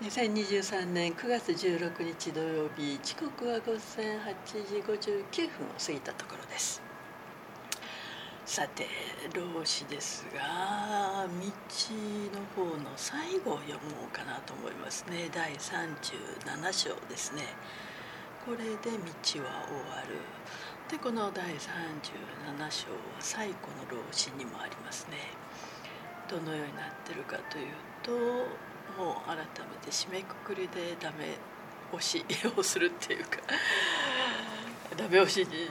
2023年9月16日土曜日、時刻は午前8時59分を過ぎたところです。さて、老子ですが、道の方の最後を読もうかなと思いますね。第37章ですね。これで道は終わる。で、この第37章は最古の老子にもありますね。どのようになってるかというと、もう改めて締めくくりでダメ押しをするっていうかダメ押しじゃない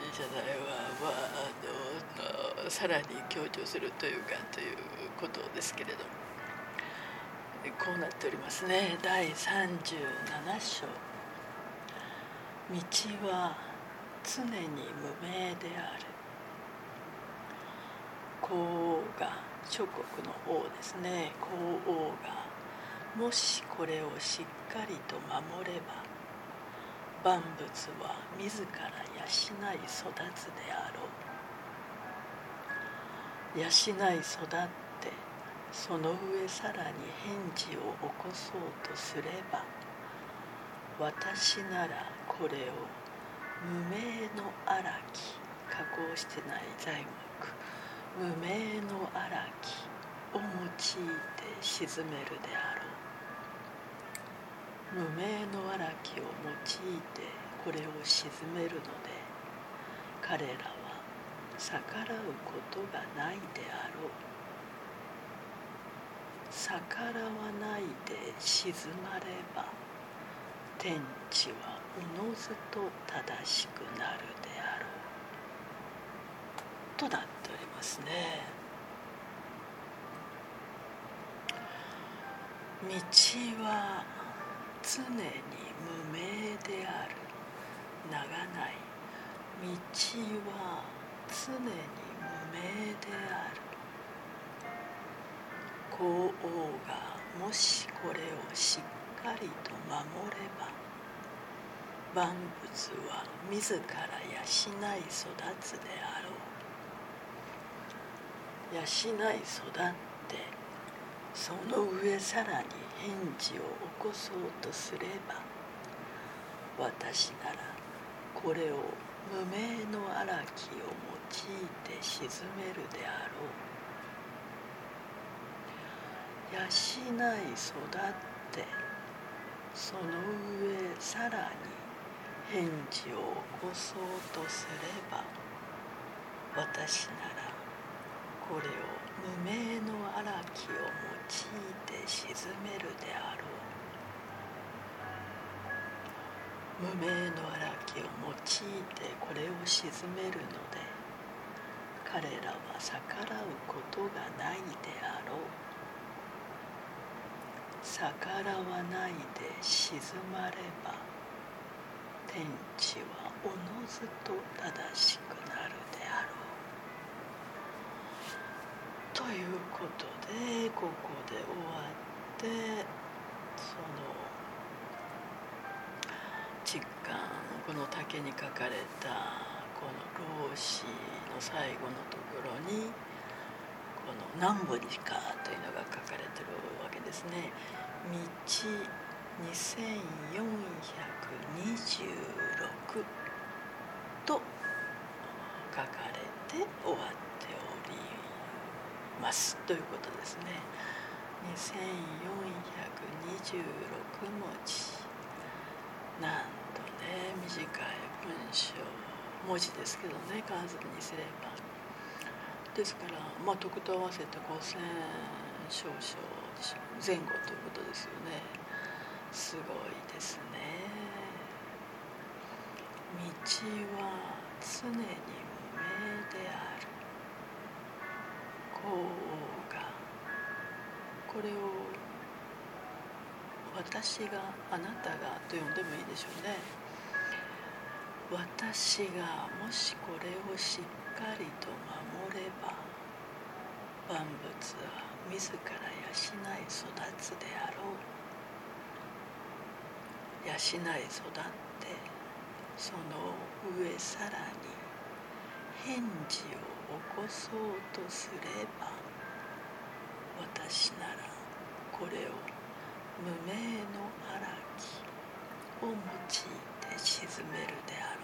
わ、さらに強調するというかということですけれど、こうなっておりますね。第37章、道は常に無名である。皇王が、諸国の王ですね、皇王がもしこれをしっかりと守れば、万物は自ら養い育つであろう。養い育って、その上さらに変事を起こそうとすれば、私ならこれを無名の荒き、加工してない材木、無名の荒きを用いて鎮めるであろう。無名の荒きを用いてこれを鎮めるので、彼らは逆らうことがないであろう。逆らわないで鎮まれば、天地はおのずと正しくなるであろうとなっておりますね。道は常に無名である。名がない。道は常に無名である。皇王がもしこれをしっかりと守れば、万物は自ら養い育つであろう。養い育って、その上さらに変事を起こそうとすれば、私ならこれを無名の荒きを用いて鎮めるであろう。養い育って、その上さらに変事を起こそうとすれば、私ならこれを無名の荒きを用いて鎮めるであろう。無名の荒きを用いてこれを鎮めるので、彼らは逆らうことがないであろう。逆らわないで鎮まれば、天地はおのずと正しくなるであろう。ということで、ここで終わって、その実感、この竹に書かれたこの老子の最後のところに、この何本にかというのが書かれているわけですね。道2426と書かれて終わっておりますということですね。2426文字、なんとね、短い文章、文字ですけどね、数にすれば。ですから、徳と合わせて5000少々前後ということですよね。すごいですね。道は常に無名である。皇王がこれを私が、あなたがと呼んでもいいでしょうね。私がもしこれをしっかりと守れば、万物は自ら養い育つであろう。養い育って、その上さらに変事を起こそうとすれば、私ならこれを無名の荒木を用いて沈めるであ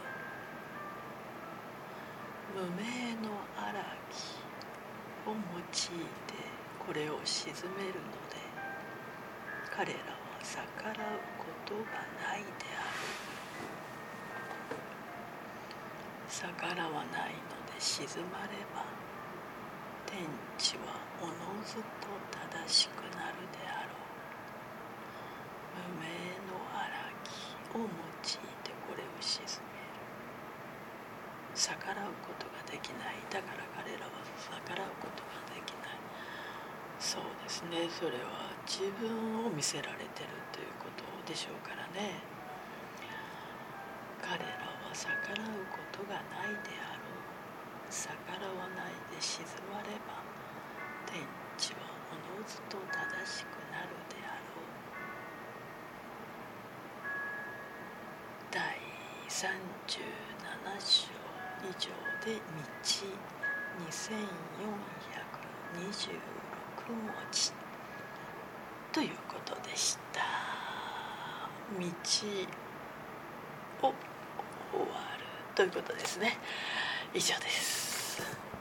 ろう。無名の荒木を用いてこれを沈めるので、彼らは逆らうことがないである。逆らわないので沈まれば、天地はおのずと正しくなるであろう。無名の荒木を用いてこれを沈める。逆らうことができない。だから彼らは逆らうことができない。そうですね、それは自分を見せられてるということでしょうからね。彼らは逆らうことがないであろう。逆らわないで沈まれば、天地はおのずと正しくなるであろう。第37章以上で道2426文字ということでした。道を終わるということですね。以上です。